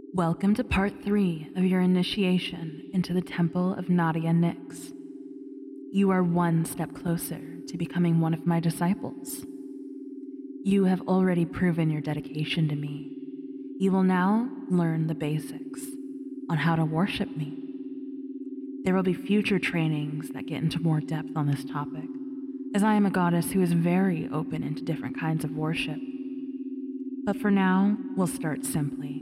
Welcome to part 3 of your initiation into the Temple of Nadia Nyx. You are one step closer to becoming one of my disciples. You have already proven your dedication to me. You will now learn the basics on how to worship me. There will be future trainings that get into more depth on this topic, as I am a goddess who is very open into different kinds of worship. But for now, we'll start simply.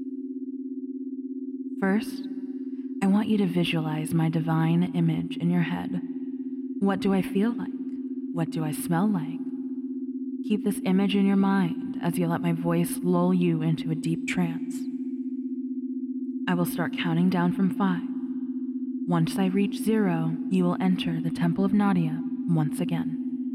First, I want you to visualize my divine image in your head. What do I feel like? What do I smell like? Keep this image in your mind as you let my voice lull you into a deep trance. I will start counting down from 5. Once I reach 0, you will enter the Temple of Nadia once again.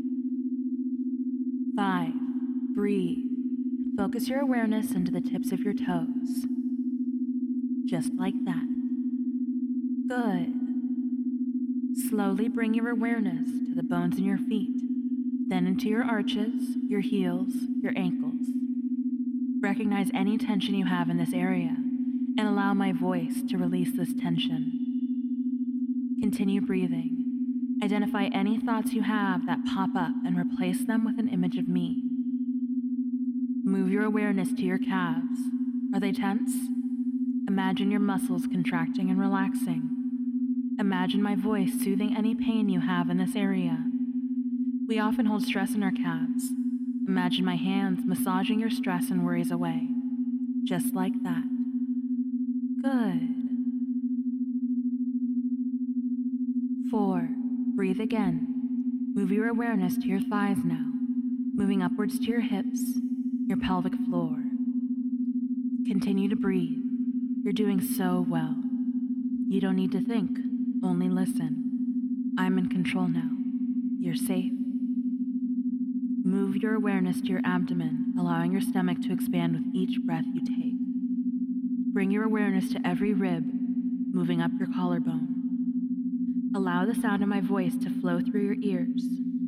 5. Breathe. Focus your awareness into the tips of your toes. Just like that. Good. Slowly bring your awareness to the bones in your feet, then into your arches, your heels, your ankles. Recognize any tension you have in this area and allow my voice to release this tension. Continue breathing. Identify any thoughts you have that pop up and replace them with an image of me. Move your awareness to your calves. Are they tense? Imagine your muscles contracting and relaxing. Imagine my voice soothing any pain you have in this area. We often hold stress in our calves. Imagine my hands massaging your stress and worries away. Just like that. Good. 4. Breathe again. Move your awareness to your thighs now, moving upwards to your hips, your pelvic floor. Continue to breathe. You're doing so well. You don't need to think, only listen. I'm in control now. You're safe. Move your awareness to your abdomen, allowing your stomach to expand with each breath you take. Bring your awareness to every rib, moving up your collarbone. Allow the sound of my voice to flow through your ears.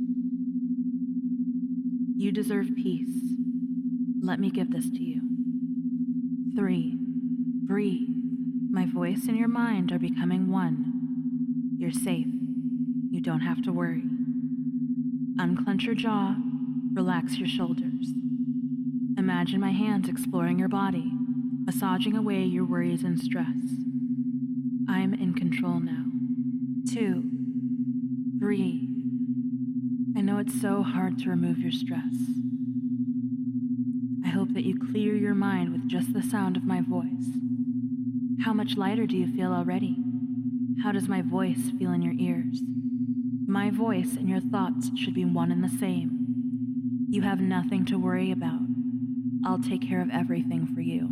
You deserve peace. Let me give this to you. 3. Breathe. My voice and your mind are becoming one. You're safe. You don't have to worry. Unclench your jaw. Relax your shoulders. Imagine my hands exploring your body, massaging away your worries and stress. I'm in control now. 2. Breathe. I know it's so hard to remove your stress. I hope that you clear your mind with just the sound of my voice. How much lighter do you feel already? How does my voice feel in your ears? My voice and your thoughts should be one and the same. You have nothing to worry about. I'll take care of everything for you.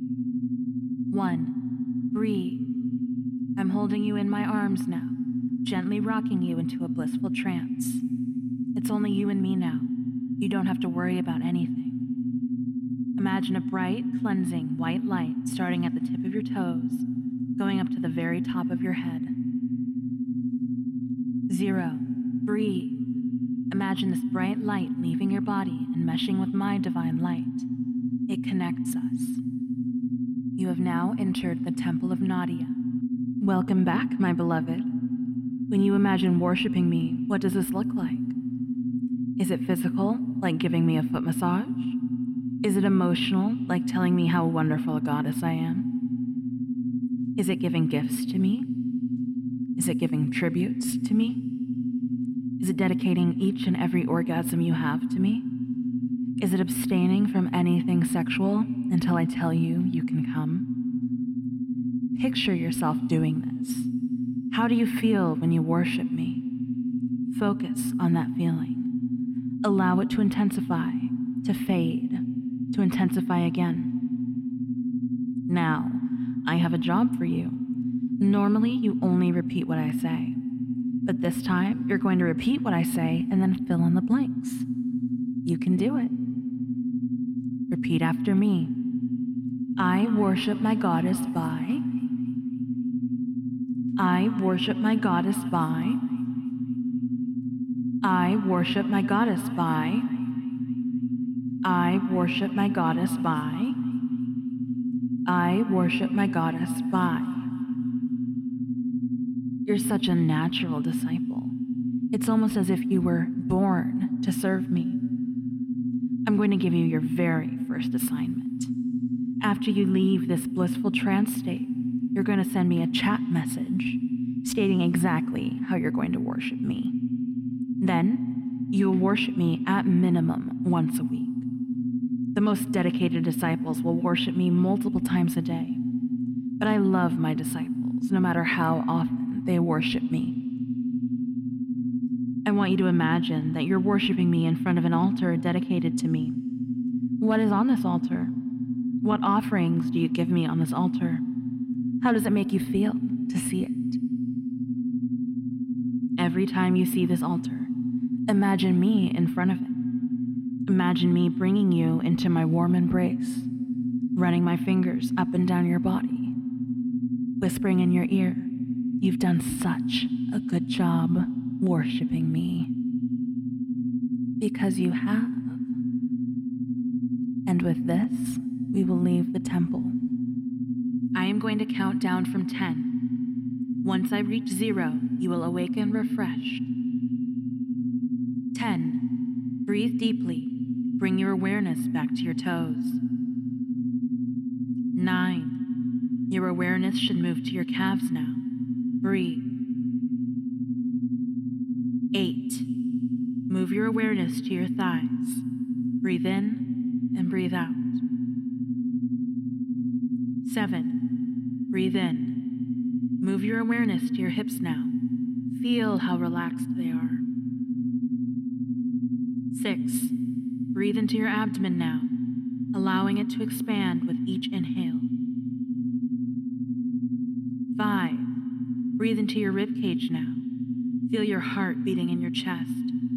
1. Breathe. I'm holding you in my arms now, gently rocking you into a blissful trance. It's only you and me now. You don't have to worry about anything. Imagine a bright, cleansing white light starting at the tip of your toes, going up to the very top of your head. 0. Breathe. Imagine this bright light leaving your body and meshing with my divine light. It connects us. You have now entered the Temple of Nadia. Welcome back, my beloved. When you imagine worshiping me, what does this look like? Is it physical, like giving me a foot massage? Is it emotional, like telling me how wonderful a goddess I am? Is it giving gifts to me? Is it giving tributes to me? Is it dedicating each and every orgasm you have to me? Is it abstaining from anything sexual until I tell you you can come? Picture yourself doing this. How do you feel when you worship me? Focus on that feeling. Allow it to intensify, to fade, to intensify again. Now, I have a job for you. Normally, you only repeat what I say, but this time, you're going to repeat what I say and then fill in the blanks. You can do it. Repeat after me. I worship my goddess by. I worship my goddess by. I worship my goddess by. I worship my goddess by. I worship my goddess Bai. You're such a natural disciple. It's almost as if you were born to serve me. I'm going to give you your very first assignment. After you leave this blissful trance state, you're going to send me a chat message stating exactly how you're going to worship me. Then, you'll worship me at minimum once a week. The most dedicated disciples will worship me multiple times a day. But I love my disciples, no matter how often they worship me. I want you to imagine that you're worshiping me in front of an altar dedicated to me. What is on this altar? What offerings do you give me on this altar? How does it make you feel to see it? Every time you see this altar, imagine me in front of it. Imagine me bringing you into my warm embrace, running my fingers up and down your body, whispering in your ear, "You've done such a good job worshiping me." Because you have. And with this, we will leave the temple. I am going to count down from 10. Once I reach 0, you will awaken refreshed. 10. Breathe deeply. Bring your awareness back to your toes. 9. Your awareness should move to your calves now. Breathe. 8. Move your awareness to your thighs. Breathe in and breathe out. 7. Breathe in. Move your awareness to your hips now. Feel how relaxed they are. 6. Breathe into your abdomen now, allowing it to expand with each inhale. 5. Breathe into your rib cage now. Feel your heart beating in your chest.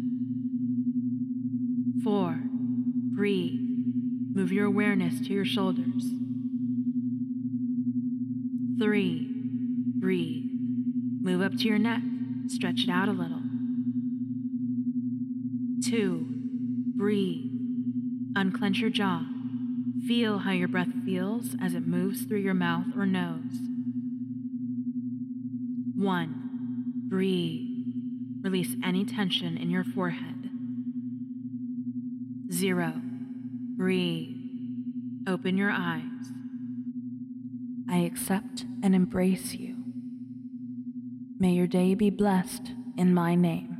4. Breathe. Move your awareness to your shoulders. 3. Breathe. Move up to your neck. Stretch it out a little. 2. Breathe. Unclench your jaw. Feel how your breath feels as it moves through your mouth or nose. 1. Breathe. Release any tension in your forehead. 0. Breathe. Open your eyes. I accept and embrace you. May your day be blessed in my name.